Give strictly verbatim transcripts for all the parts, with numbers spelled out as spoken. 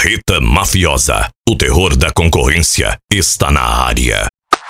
Marreta Mafiosa. O terror da concorrência está na área.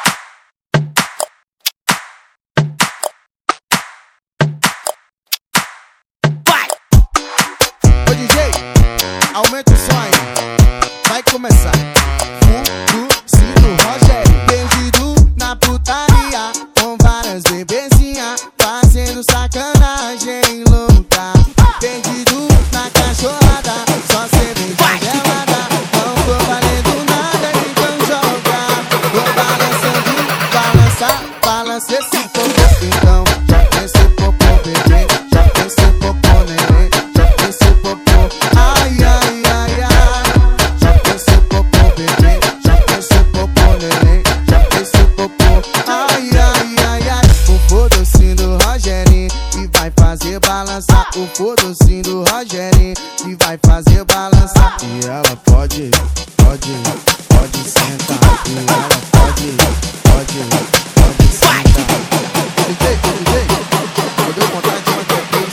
Vai! Ô D J, aumenta o som aí. Vai começar. Fundo Rogério, perdido na putaria, com várias bebezinhas fazendo sacanagem louca. Perdido na cachorrada, só cerveja gelada. Não tô valendo nada, então joga. Tô balançando, balança, balança esse popô. Então, joga esse popô, bebê. Joga esse popô, neném. Joga esse popô, ai, ai, ai, ai. Joga esse popô, bebê. Joga esse popô, neném. Joga esse popô, ai, ai, ai, ai. O fodocinho do Rogerinho que vai fazer balançar. O fodocinho do Rogerinho que vai fazer balançar. E ela pode, pode, pode sentar. E ela pode, pode, pode sentar. D J, D J, eu dou vontade de uma três,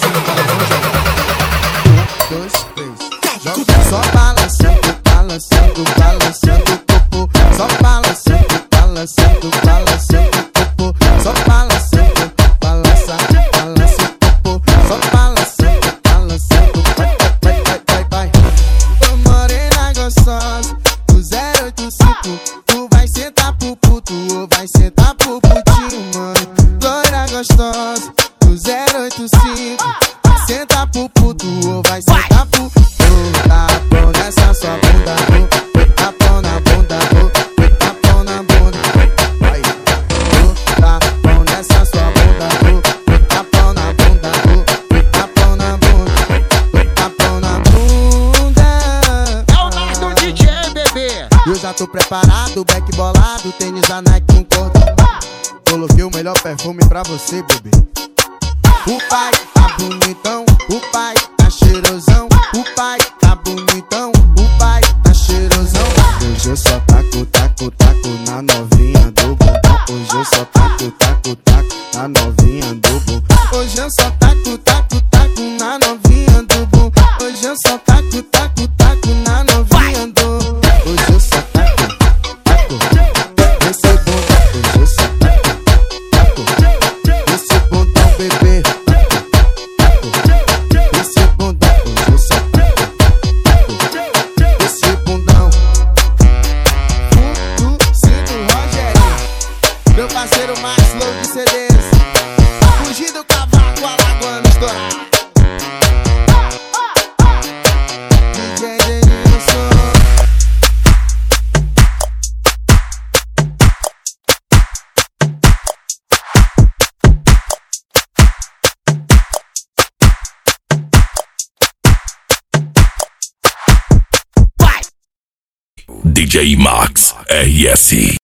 um, dois, três. Joga só balançando, balançando, balançando o popô. Só balançando, balançando, balançando o popô. Só balançando, balança, balança o popô. Só balançando, balançando, vai, vai, vai, vai, vai. Ô morena gostosa, do zero oito cinco, tu vai sentar pro puto ou vai sentar pro putinho, mano. Loira gostosa, do zero oito cinco, vai sentar pro puto ou vai sentar pro puto. Tá bom nessa sua bunda, tá bom na bunda, tá bom na bunda. Vai, tá bom nessa sua bunda, tá bom na bunda, tá bom na bunda, tá bom na bunda. É o nosso D J, bebê. Eu já tô preparado, back bolado, tênis da Nike com cordão. Coloquei o melhor perfume pra você, bebê. O pai tá bonitão, o pai tá cheirosão. O pai tá bonitão, o pai tá cheirosão. Hoje eu só taco, taco, taco na novinha do bumbum. Hoje eu só taco, taco, taco na novinha do bumbum. Hoje eu só taco, taco, taco na novinha do bumbum. Hoje eu só taco, taco, taco na novinha do bumbum. Hoje eu só taco, taco esse bundão. Hoje eu só taco, taco esse bundão, bebê. Esse bundão, hoje eu só taco, taco esse bundão. Fundo do Rogerinho, meu parceiro mais louco de C Ds. Fugir do cavaco, alagoano estourar. D J Denilson. D J Max R S.